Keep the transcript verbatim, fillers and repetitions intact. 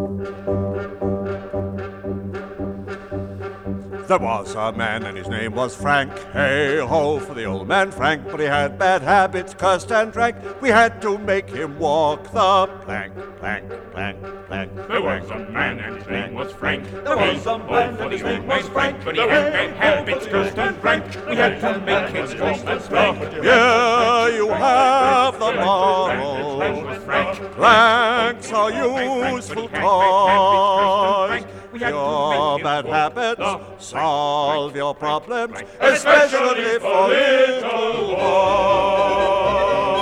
There was a man and his name was Frank. Hey-ho for the old man Frank, but he had bad habits, cursed and drank. We had to make him walk the plank, plank, plank, plank. There was a man and his name was Frank. There was a man and his name was Frank, but he had bad habits, cursed and drank. We had to make him walk the plank. Here you have the moral. Planks are useful toys. Your bad habits solve your problems, especially for little boys.